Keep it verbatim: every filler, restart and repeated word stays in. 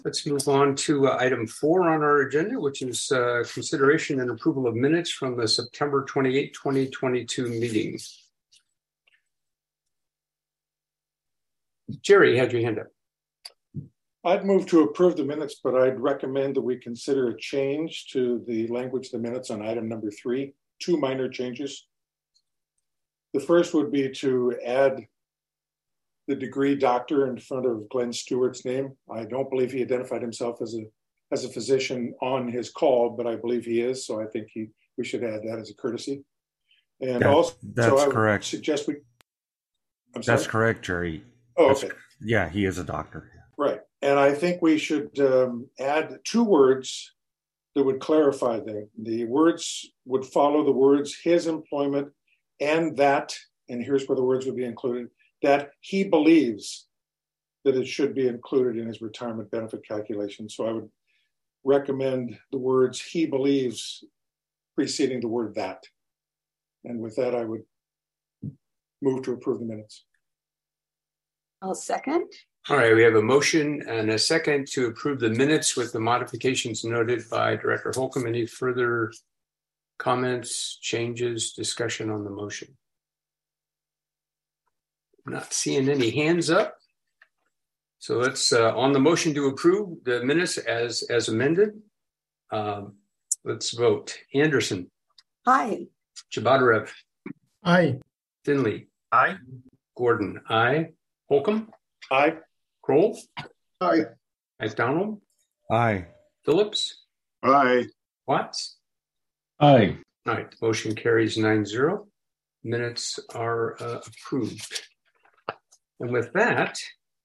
Let's move on to uh, item four on our agenda, which is uh, consideration and approval of minutes from the September twenty-eighth, twenty twenty-two meeting. Jerry, had your hand up. I'd move to approve the minutes, but I'd recommend that we consider a change to the language of the minutes on item number three, two minor changes. The first would be to add the degree doctor in front of Glenn Stewart's name. I don't believe he identified himself as a as a physician on his call, but I believe he is. So I think he we should add that as a courtesy. And that, also, that's so I would correct. Suggest we. I'm sorry? That's correct, Jerry. Oh, that's, okay. Yeah, he is a doctor. Right, and I think we should um, add two words that would clarify that. The words would follow the words his employment and that, and here's where the words would be included, that he believes that it should be included in his retirement benefit calculation. So I would recommend the words he believes preceding the word that. And with that, I would move to approve the minutes. I'll second. All right, we have a motion and a second to approve the minutes with the modifications noted by Director Holcomb. Any further comments, changes, discussion on the motion? Not seeing any hands up. So let's, uh, on the motion to approve the minutes as, as amended, um, let's vote. Anderson. Aye. Chabadarev. Aye. Finley. Aye. Gordon. Aye. Holcomb. Aye. Kroll. Aye. McDonald. Aye. Phillips. Aye. Watts. Aye. All right, motion carries nine zero. Minutes are uh, approved. And with that,